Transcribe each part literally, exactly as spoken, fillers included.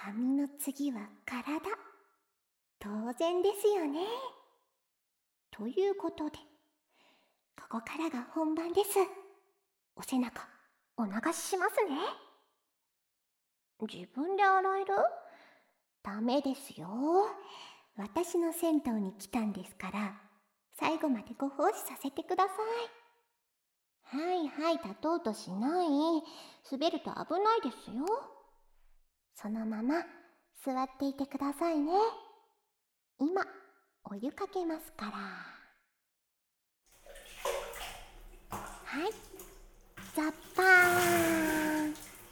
髪の次は体。当然ですよね。ということで、ここからが本番です。お背中、お流ししますね。自分で洗える？ダメですよ。私の銭湯に来たんですから、最後までご奉仕させてください。はいはい、立とうとしない。滑ると危ないですよ。そのまま座っていてくださいね。今、お湯かけますから。はい、ザッパーン。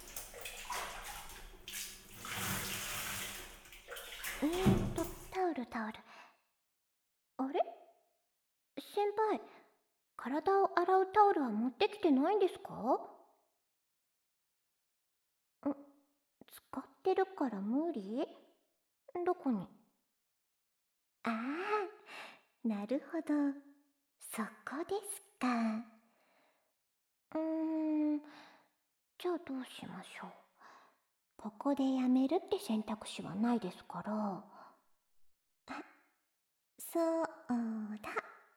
えーと、タオルタオル。あれ？先輩、体を洗うタオルは持ってきてないんですか？ん、使ってるから無理？どこに？ああ、なるほど。そこですか。うーん、じゃあどうしましょう。ここでやめるって選択肢はないですから。あ、そうだ。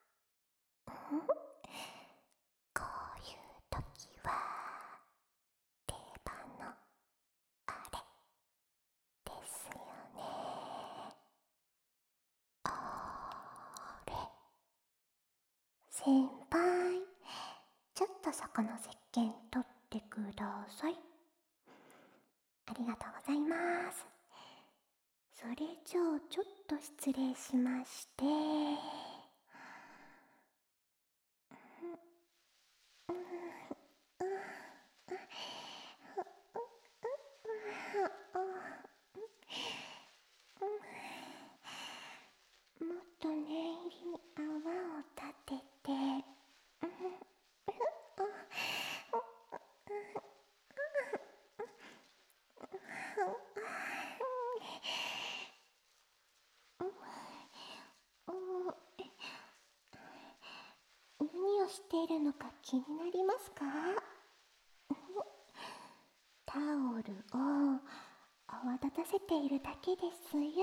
こういう時は定番のあれですよね。あれ。先輩、ちょっとそこの石鹸取ってください。ありがとうございます。それじゃあちょっと失礼しまして。もっと念入りに泡を立てて。何をしているのか気になりますか？タオルを泡立たせているだけですよ。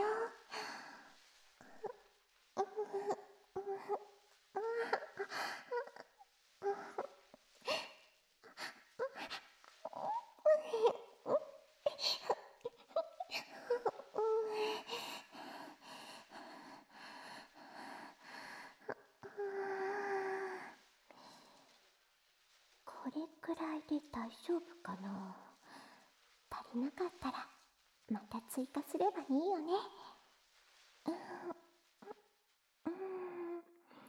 これくらいで大丈夫かな。足りなかったらまた追加すればいいよね。うーん、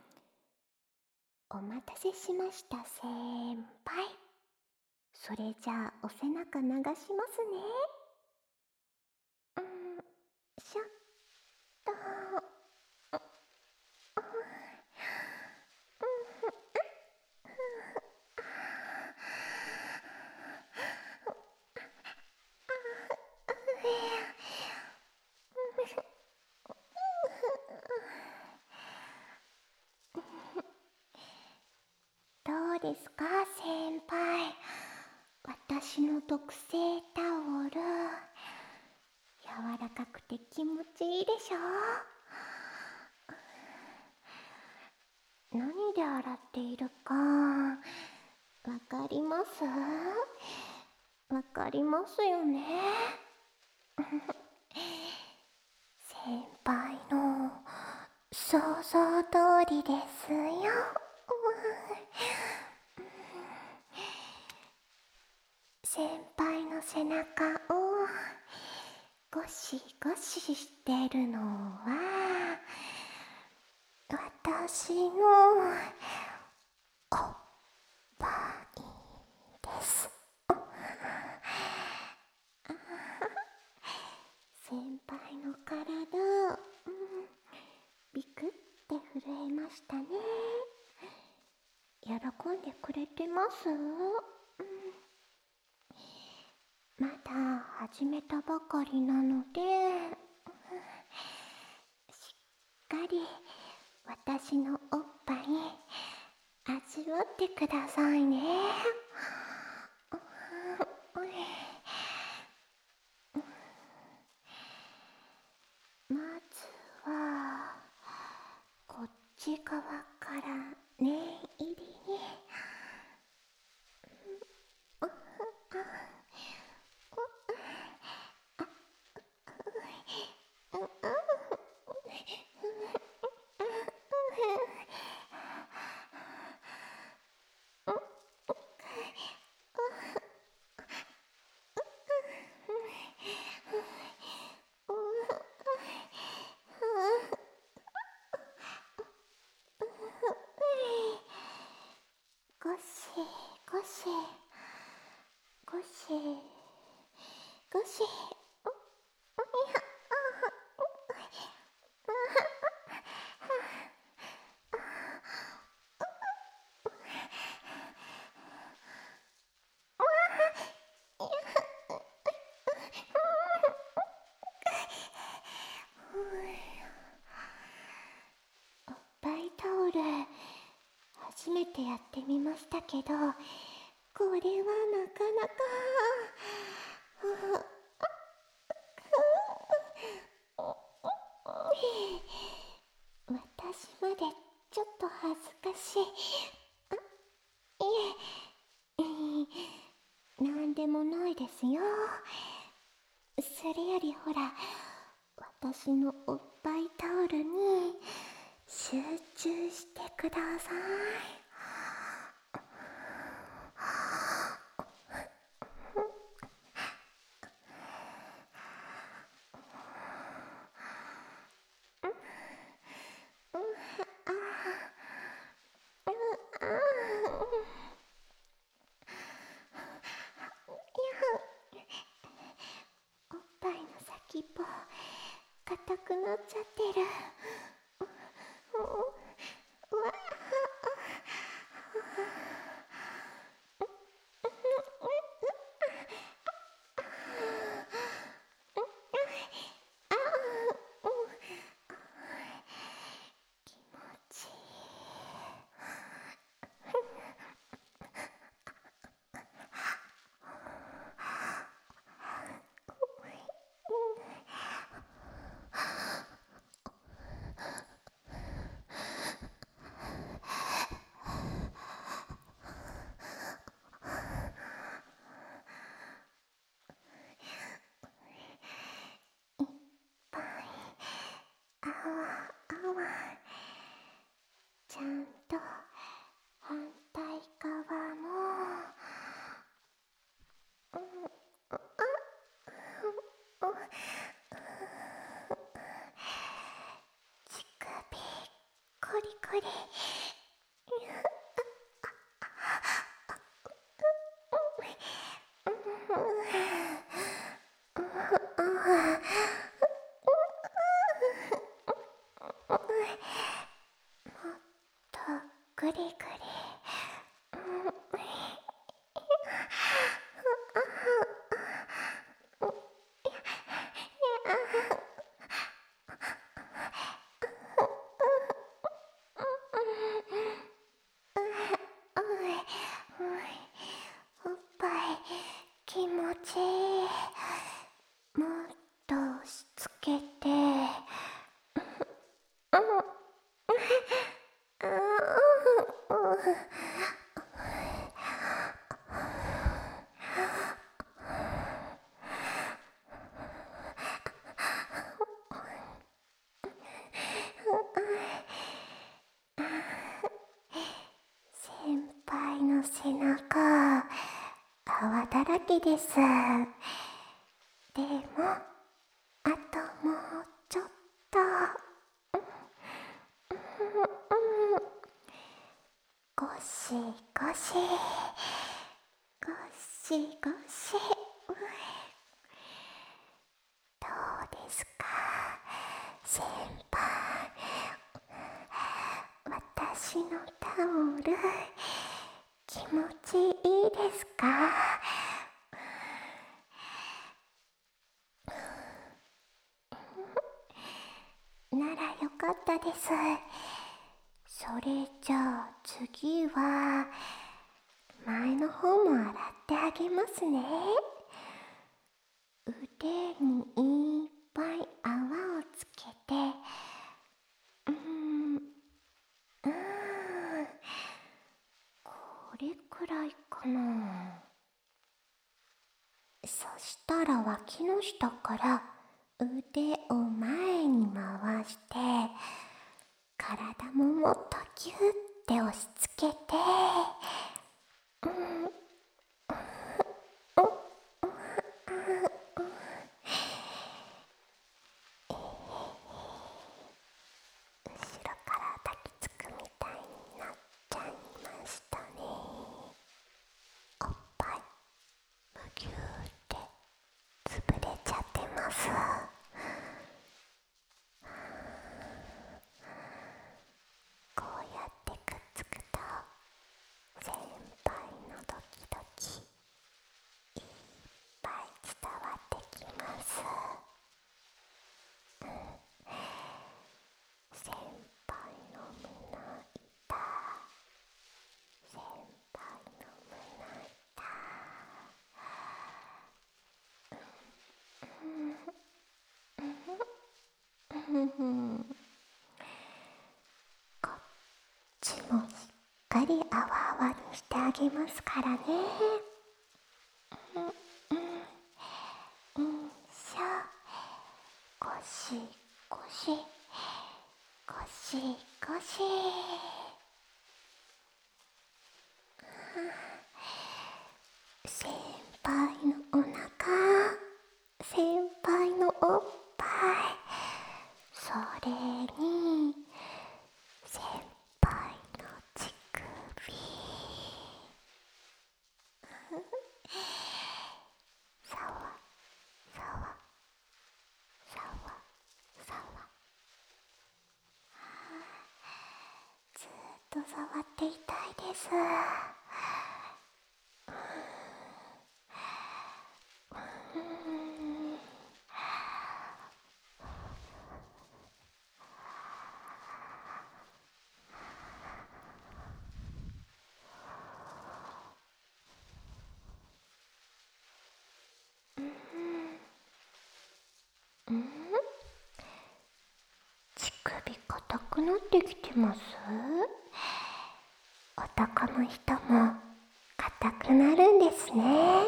お待たせしました先輩。それじゃあお背中流しますね。うん、しょっと。どうですか先輩、私の特製タオル、柔らかくて気持ちいいでしょ？何で洗っているかわかります？わかりますよね。先輩の想像通りですよ。先輩の背中をゴシゴシしてるのは私のおっぱいです。先輩の体、うん、ビクって震えましたね。喜んでくれてます？うん、まだ始めたばかりなので、しっかり私のおっぱい味わってくださいね。 はこっち側から念入りにゴシゴシゴシゴシおっぱいタオル初めてやってみましたけど、これはなかなか私までちょっと恥ずかしい。あ、いえ、なんでもないですよ。それよりほら、私のおっぱいタオルに集中してください。おっぱいの先っぽ硬くなっちゃってる。うわ気持ちいい。あわあわ、ちゃんと反対側も、うん、あ、乳首コリコリ。グリグリ。おっぱい気持ちいい。もっと押し付けて。先輩の背中泡だらけです。でもあともうちょっと。ゴシゴシゴシゴシ。どうですか先輩、私のタオル気持ちいいですか？ならよかったです。それじゃあ次は前の方も洗ってあげますね。腕にいっぱい泡をつけてしたら脇の下から腕を前に回して、体ももっとギュッて押し付けて、うん、うん、後ろから抱きつくみたいになっちゃいましたね。おっぱいむぎゅーって潰れちゃってます。こうやってくっつくと先輩のドキドキいっぱい伝わってきます。先輩の胸板、先輩の胸板、こっちもしっかりあわあわにしてあげますからね。うんうんうん、しょ、ゴシゴシゴシゴシ。先輩のお腹、先輩のおっぱい、それに先輩の乳首、さわさわさわさわ、ずっと触っていたいです。うん、乳首硬くなってきてます？男の人も硬くなるんですね。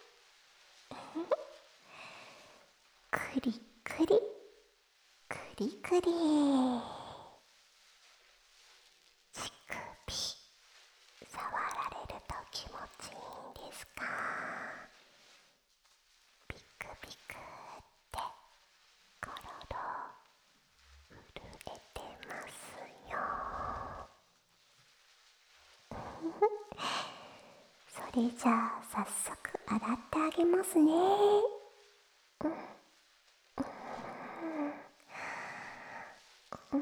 くりくりくりくり、乳首触られると気持ちいいんですか？ピクピクってコロロ震えてますよ。それじゃあ早速洗ってあげますね。うんうんうん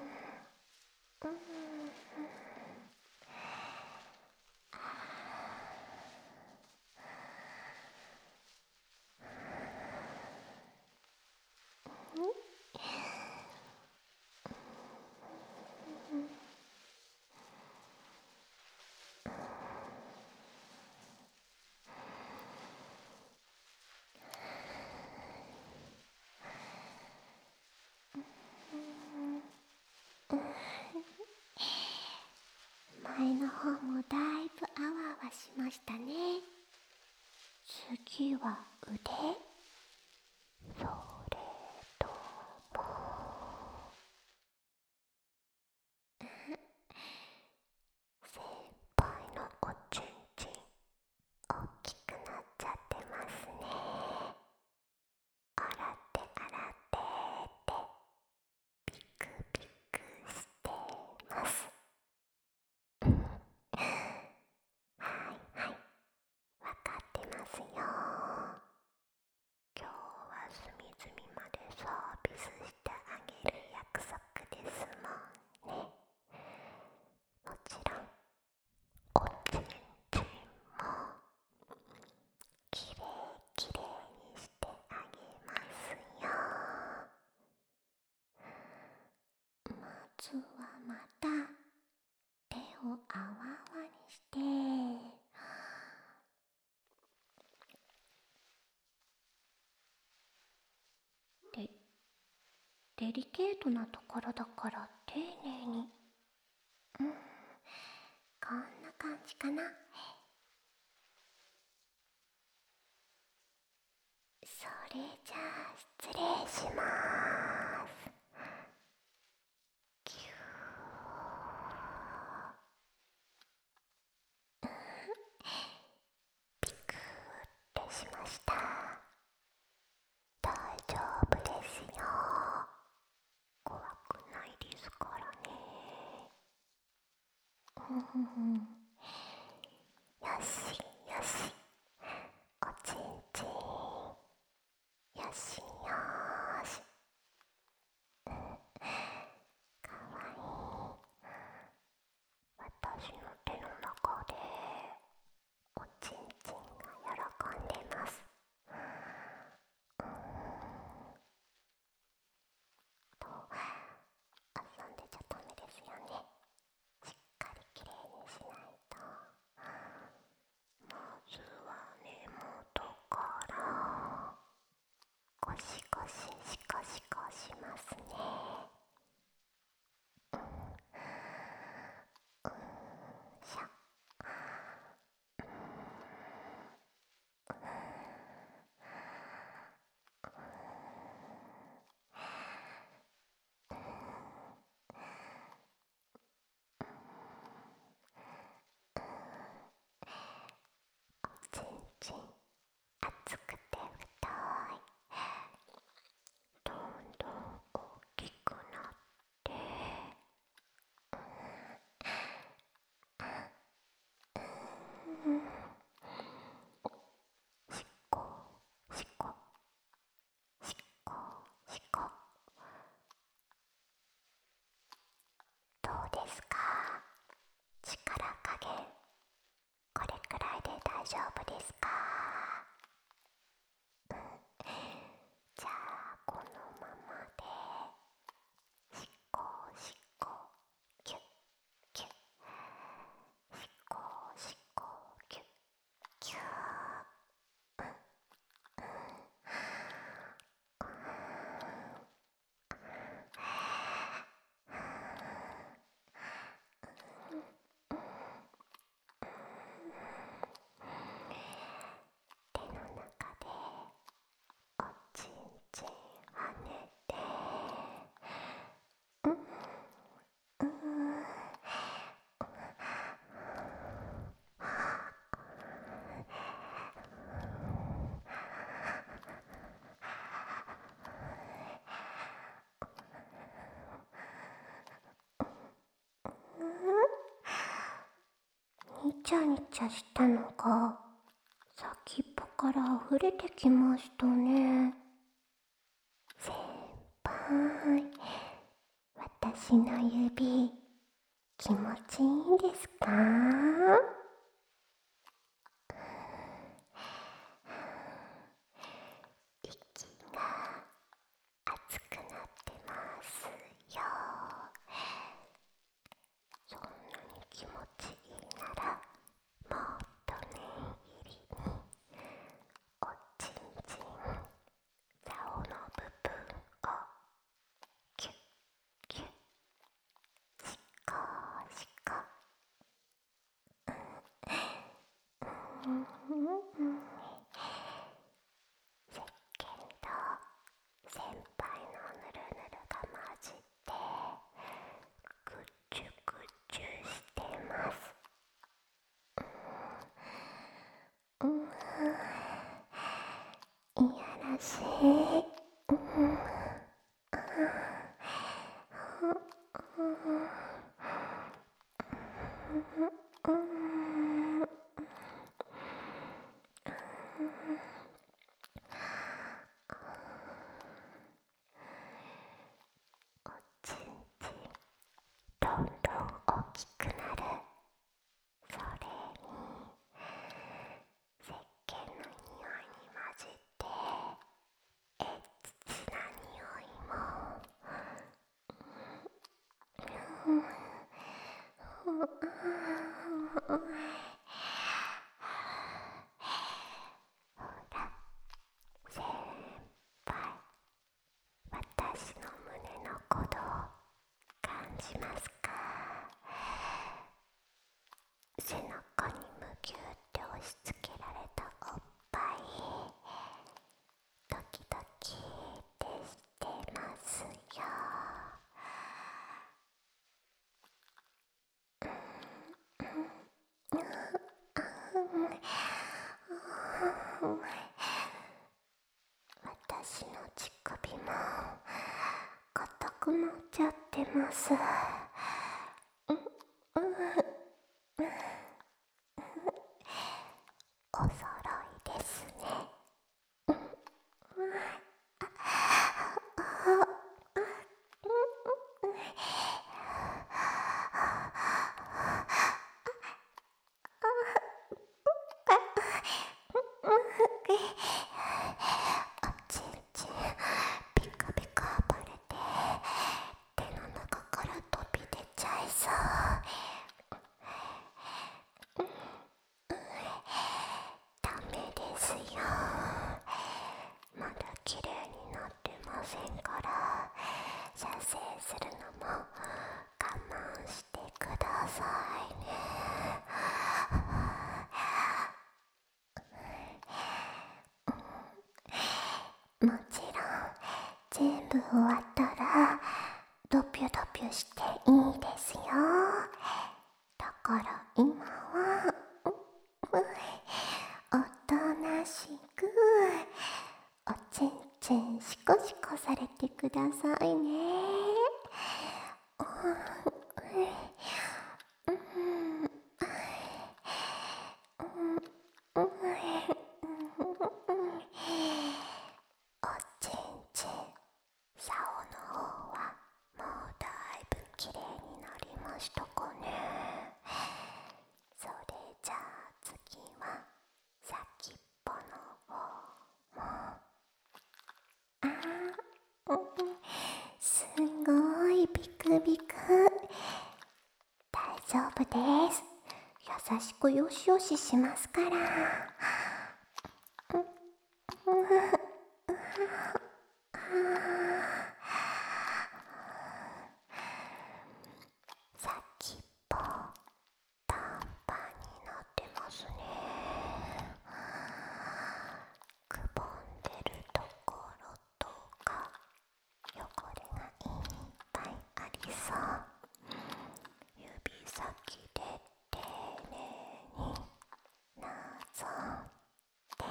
前の方もだいぶあわあわしましたね。次は腕、それとも先輩のおちんちん大きくなっちゃってますね。洗って洗ってってピクピクしてます。はいはい、わかってますよ。今日は隅々までサービスしてあげる約束ですもんね。もちろんおちんちんもきれいきれいにしてあげますよ。まずはまた手をあわあわにしてでデリケートなところだから丁寧に。うん、こんな感じかな。 れじゃあ失礼します。キューピクーってしました。大丈夫ですよ。怖くないですからね。うんよしよし、おちんちんよしよーし。かわいい。私の手の中でおちんちんが喜んでます。と遊んでちゃダメですよね。しっかりきれいにしないと。まずは根元からゴシゴシシコシコしますね。うんうんしゃおちんちん厚くて太い。どんどん大きくなってしこしこしこしこ。どうですか？力加減これくらいで大丈夫ですか？うんじゃあこのままでしこしこキュッキュッしこしこキュッキュー。手の中でおちんちんはねてうんうんにちゃにちゃしたのが先っぽから溢れてきましたね。先輩、私の指気持ちいいですか？息が熱くなってますよ。そんなに気持ちいいならもっと念入りにおちんちん竿の部分をキュッキュッしこしこ。うんうん石鹸と先輩のぬるぬるが混じってぐっちゅぐっちゅしてます。うん、いやらしい。うんうんおちんちんどんどん大きくなる。それに石鹸の匂いに混じってエッチな匂いも。ほら先輩、私の胸の鼓動感じますか？背中にむぎゅーって押し付けられたおっぱい、ドキくなっちゃってます。うんうんおそろいですね。あちんちんピカピカ暴れて手の中から飛び出ちゃいそう。ダメですよ。まだ綺麗になってませんから、射精するのも我慢してくださいね。もちろん全部終わったらドピュドピュしていいですよ。だから今はおとなしくおちんちんシコシコされてくださいね。おちんちん竿の方はもうだいぶきれいになりましたかね。それじゃあ次は先っぽの方も。あー、うん、すごいビクビク。大丈夫です。優しくよしよししますから。先っぽパンパンになってますね。くぼんでるところとか汚れがいっぱいありそう。指先で丁寧になぞって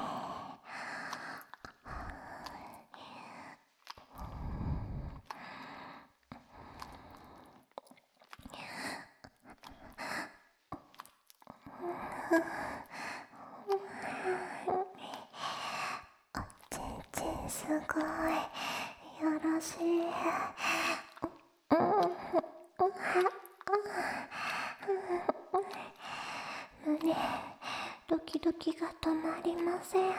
おちんちんすごいよろしい。胸ドキドキが止まりません。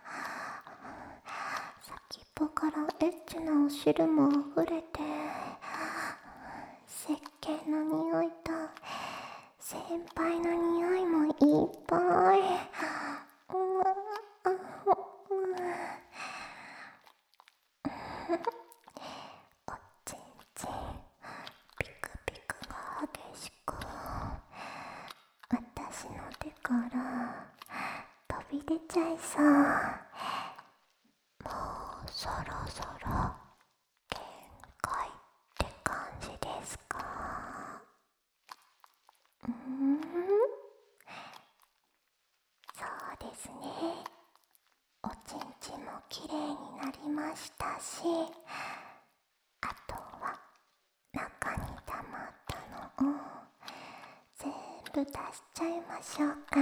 先っぽからエッチなお汁もあふれて、石鹸の匂いと先輩の匂いもいっぱい。おちんちんピクピクが激しく、私の手から飛び出ちゃいそう。もうそろそろ限界って感じですか？うーん、そうですね。おちんちんもきれいになりましたし、あとは中に溜まったのを全部出しちゃいましょうか。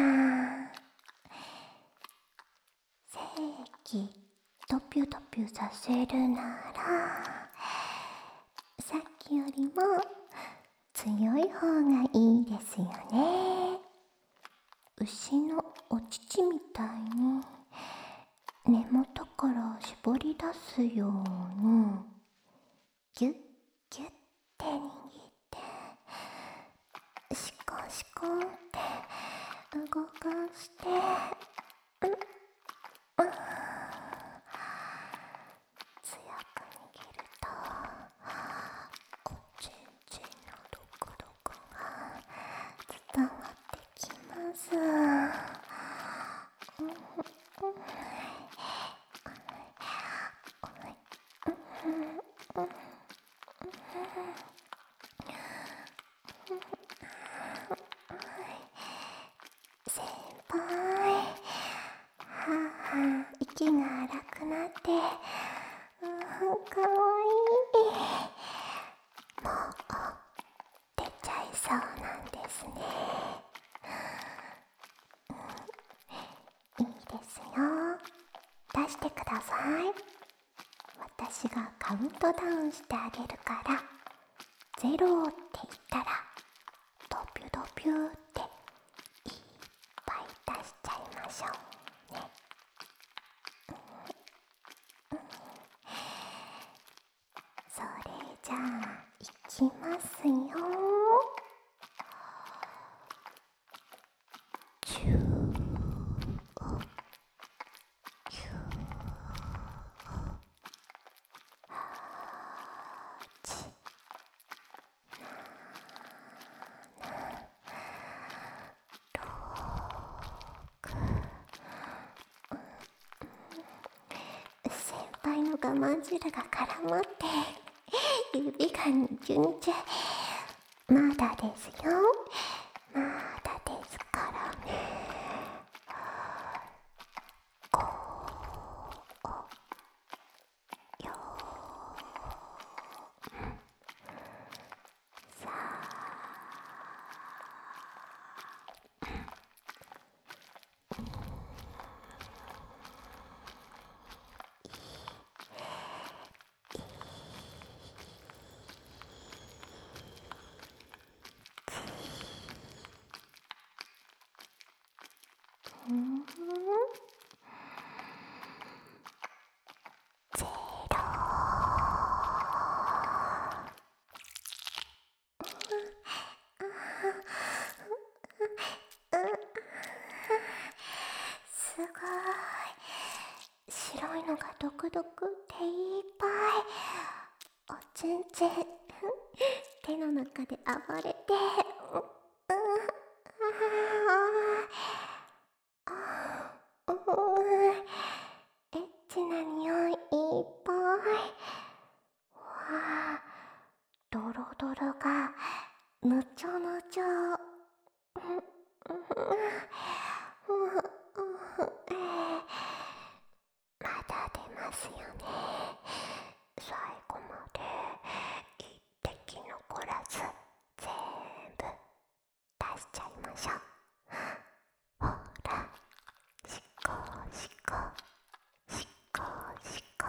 精液ドピュドピュさせるなら、さっきよりも強い方がいいですよね。牛のお乳みたいに根元から絞り出すようにギュッギュッて握ってシコシコって動かして、うん、うん、強く握るとおちんちんのドクドクが伝わってきます。先輩、はあはあ息が荒くなって、うん、かわいい。 ですね。いいですよ。出してください。私がカウントダウンしてあげるから、ゼロって言ったらドピュドピュっていっぱい出しちゃいましょうね。それじゃあいきますよ。チューキューチ先輩の我慢汁が絡まって指がにじゅんじゅ。まだですよ。まだですからね。こうよさうんゼロ。すごい。白いのがドクドクっていっぱい。おちんちん手の中で暴れて、うんエッチな匂いいっぱい。わあ、ドロドロがぬちょぬちょ。まだ出ますよね。最後まで一滴残らず全部出しちゃいましょう。ほら、しこしこしこしこ。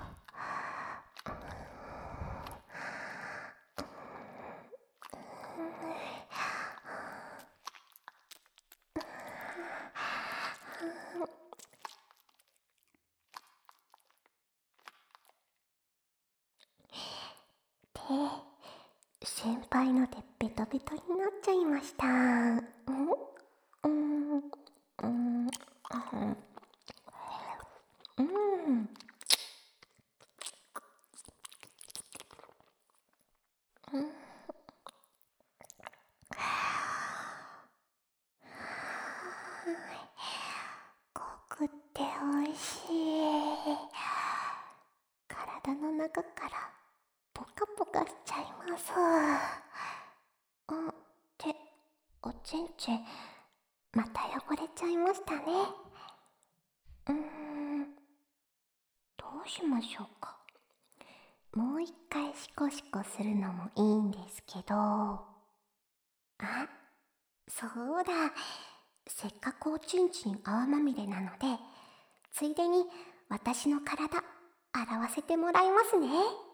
で、先輩のでベトベトになっちゃいました。うんうんうんうん濃くっておいしい。体の中からポカポカしちゃいます。あ、っておちんちんまた汚れちゃいましたね。うーんどうしましょうか。もう一回シコシコするのもいいんですけど、あ、そうだ、せっかくおちんちん泡まみれなので、ついでに私の体洗わせてもらいますね。